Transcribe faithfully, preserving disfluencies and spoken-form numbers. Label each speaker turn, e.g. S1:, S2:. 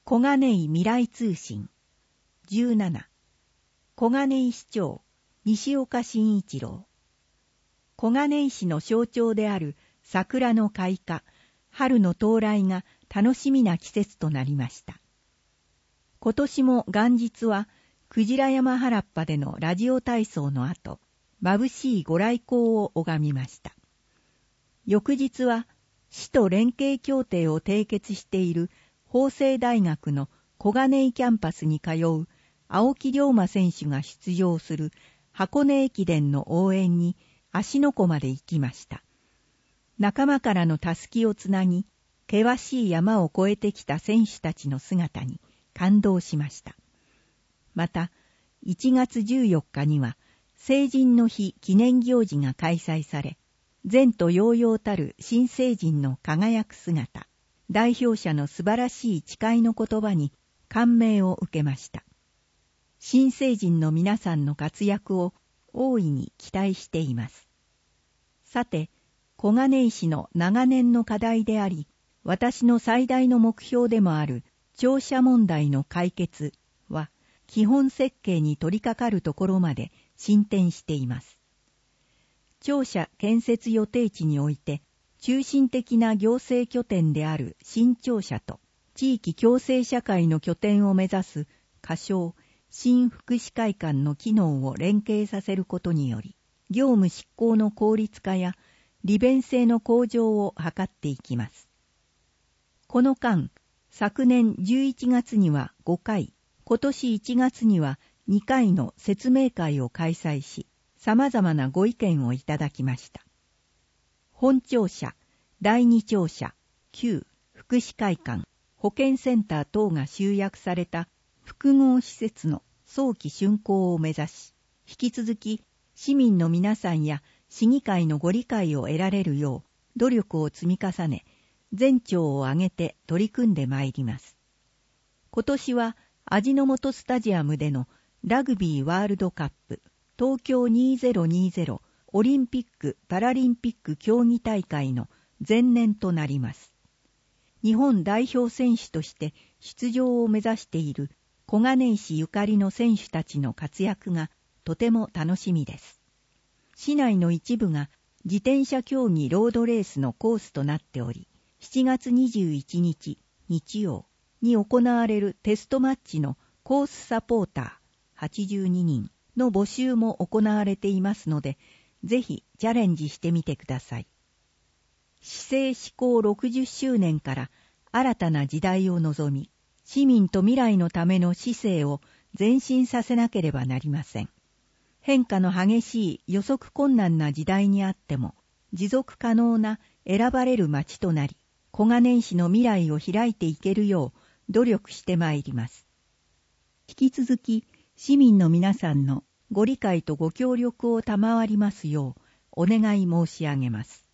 S1: 小金井未来通信。じゅうなな。小金井市長、西岡慎一郎。小金井市の象徴である桜の開花、春の到来が楽しみな季節となりました。今年も元日は、クジラ山原っぱでのラジオ体操の後、眩しいご来光を拝みました。翌日は、市と連携協定を締結している法政大学の小金井キャンパスに通う青木涼真選手が出場する箱根駅伝の応援に芦ノ湖まで行きました。仲間からのたすきをつなぎ、険しい山を越えてきた選手たちの姿に感動しました。また、いちがつじゅうよっかには成人の日記念行事が開催され、前途洋々たる新成人の輝く姿、代表者の素晴らしい誓いの言葉に感銘を受けました。新成人の皆さんの活躍を大いに期待しています。さて、小金井市の長年の課題であり、私の最大の目標でもある庁舎問題の解決は、基本設計に取り掛かるところまで進展しています。庁舎建設予定地において、中心的な行政拠点である新庁舎と、地域共生社会の拠点を目指す仮称新福祉会館の機能を連携させることにより、業務執行の効率化や利便性の向上を図っていきます。この間、昨年じゅういちがつにはごかい、今年いちがつにはにかいの説明会を開催し、様々なご意見をいただきました。本庁舎、第二庁舎、旧福祉会館、保健センター等が集約された複合施設の早期竣工を目指し、引き続き市民の皆さんや市議会のご理解を得られるよう努力を積み重ね、全庁を挙げて取り組んでまいります。今年は味の素スタジアムでのラグビーワールドカップ東京にせんにじゅうオリンピック・パラリンピック競技大会の前年となります。日本代表選手として出場を目指している小金井市ゆかりの選手たちの活躍がとても楽しみです。市内の一部が自転車競技ロードレースのコースとなっており、しちがつにじゅういちにち日曜に行われるテストマッチのコースサポーターはちじゅうににんの募集も行われていますので、ぜひチャレンジしてみてください。市政施行ろくじゅっしゅうねんから新たな時代を望み、市民と未来のための市政を前進させなければなりません。変化の激しい予測困難な時代にあっても、持続可能な選ばれる町となり、小金井市の未来を開いていけるよう努力してまいります。引き続き、市民の皆さんのご理解とご協力を賜りますようお願い申し上げます。